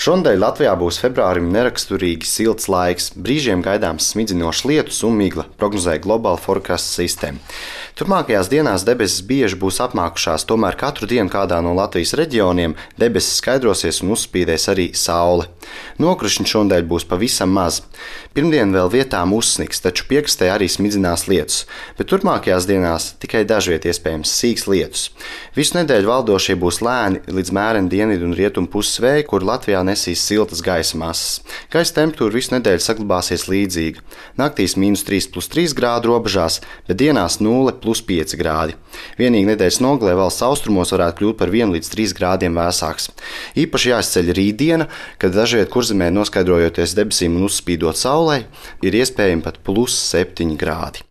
Šonadēļ Latvijā būs februārim neraksturīgi silts laiks, brīžiem gaidāms smidzinošs lietus un migla, prognozē Global Forecast sistēma. Turpmākajās dienās debesis bieži būs apmākušās, tomēr katru dienu kādā no Latvijas reģioniem debesis skaidrosies un uzspīdēs arī saule. Nokrišņi šonadēļ būs pavisam maz. Pirmdien vēl vietām uzsniks, taču piekrastē arī smidzinās lietus, bet turpmākajās dienās tikai dažviet iespējams sīks lietus. Visu nedēļu valdošie būs lēni līdz mēreni dienvidu un rietumu puses vēji, kur Latvijā nesīs siltas gaisa masas. Gaisa temperatūra visu nedēļu saglabāsies līdzīga. Naktīs -3+3 grādu robežās, bet dienās 0+5 grādi. Vienīgi nedēļas nogalē valsts austrumos varētu kļūt par 1 līdz 3 grādiem vēsāks. Īpaši jāizceļ rītdiena, kad dažviet kurzemē noskaidrojoties debesīm un uzspīdot saulei, ir iespējami pat +7 grādi.